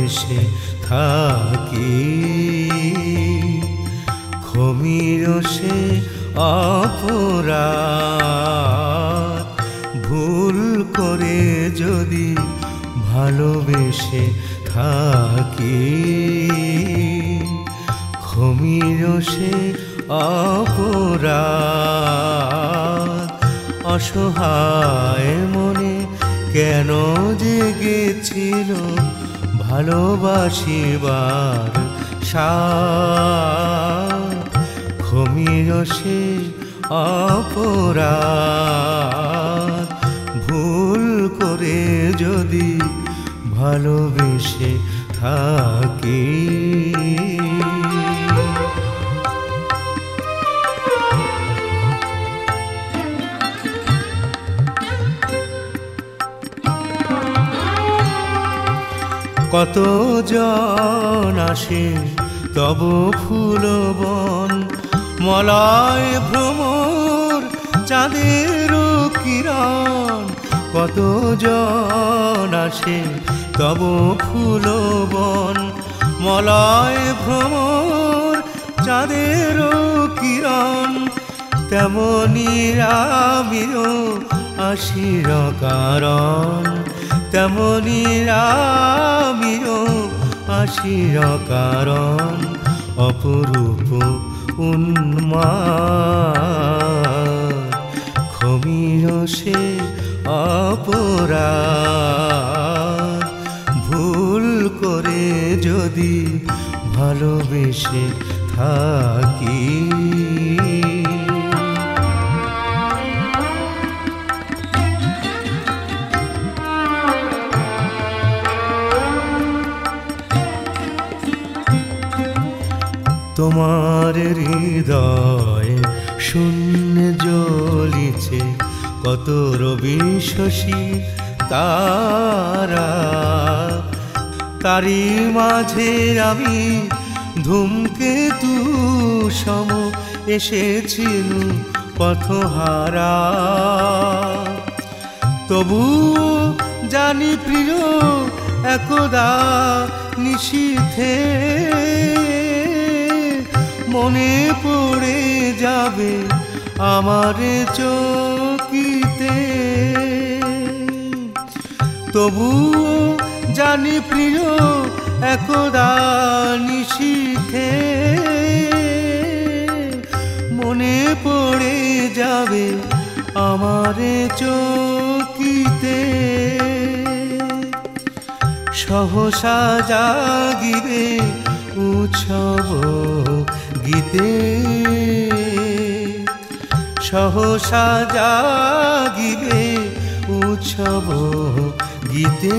ভালোবেসে থাকি। ক্ষমির সে অপরাধ, ভুল করে যদি ভালোবেসে থাকি। ক্ষমির সে অপরাধ, অসহায় মনে কেন জেগেছিল ভালোবাসিবার সাধ। ক্ষমির সে অপরাধ, ভুল করে যদি ভালোবেসে থাকি। কত জন আসে তব ফুলবন, মলয় ভ্রমর চাঁদের কিরণ। কত জন আসে তব ফুলবন, মলয় ভ্রমর চাঁদের কিরণ। তেমনি আমিও আসির কারণ, তেমনি আমিও আসির কারণ। অপরূপ উন্মাদ, ক্ষমির সে অপরাধ, ভুল করে যদি ভালোবেসে থাকি। তোমার হৃদয় শূন্য জ্বলিছে কত রবি শশী তারা। তারি মাঝে আমি ধূমকেতু সম এসেছিল পথহারা। তবু জানি প্রিয় একদা নিশীথে মনে পড়ে যাবে আমার চকিতে। তবু জানি প্রিয় একদা নিশীথে মনে পড়ে যাবে আমার চকিতে। সহসা জাগিবে উৎসব গীতে, সহসা জাগিবে উৎসব গীতে।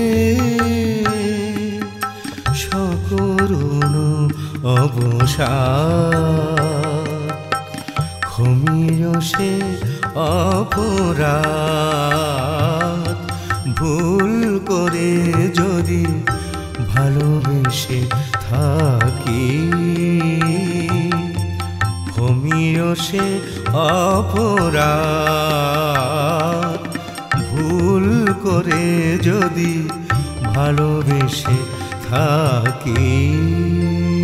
সকরুণ অবসাদ, ক্ষমির সে অপরাধ, ভুল করে যদি ভালোবেসে থাকি। ক্ষমির সে অপরাধ, ভুল করে যদি ভালোবেসে থাকি।